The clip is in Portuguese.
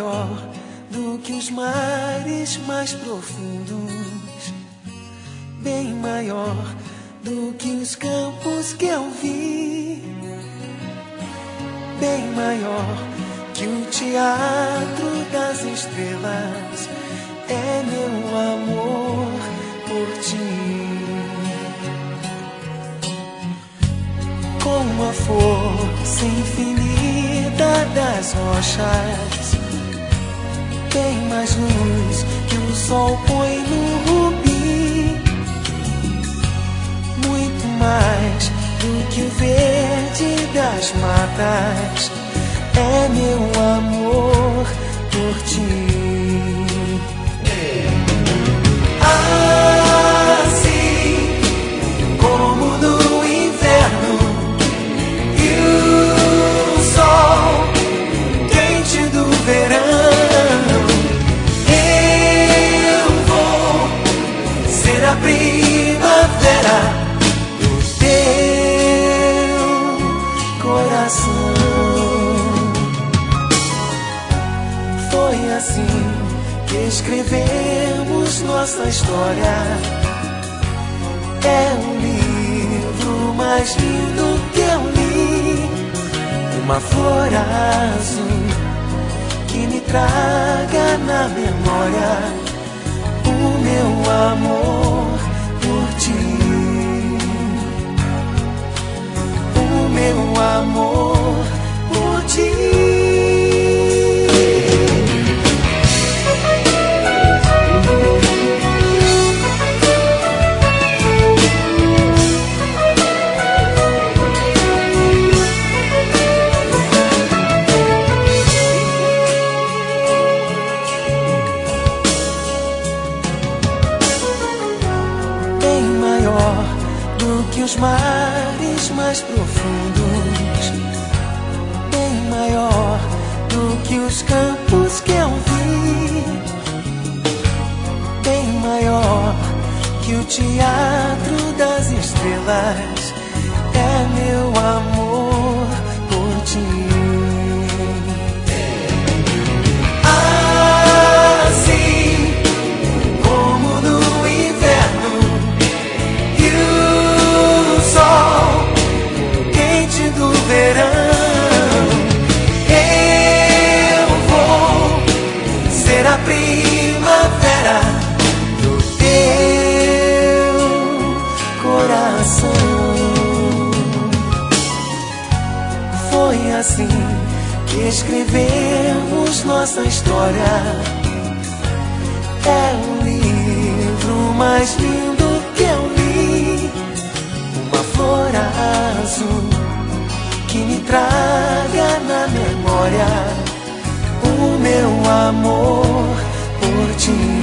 maior do que os mares mais profundos, bem maior do que os campos que eu vi, bem maior que o teatro das estrelas. É meu amor por ti. Com a força infinita das rochas, tem mais luz que o sol põe no rubi, muito mais do que o verde das matas. É meu amor por ti. Assim como no inverno e o sol quente do verão, eu vou ser a primavera do teu coração. Foi assim que escrevemos nossa história. É o livro mais lindo que eu li, uma flor azul que me traga na memória o meu amor por ti, o meu amor por ti. Os mares mais profundos, bem maior do que os campos que eu vi, bem maior que o teatro das estrelas. É meu amor por ti. Assim como no inverno sol quente do verão, eu vou ser a primavera do teu coração. Foi assim que escrevemos nossa história. É o livro mais lindo que eu li, uma flor azul que me traga na memória o meu amor por ti.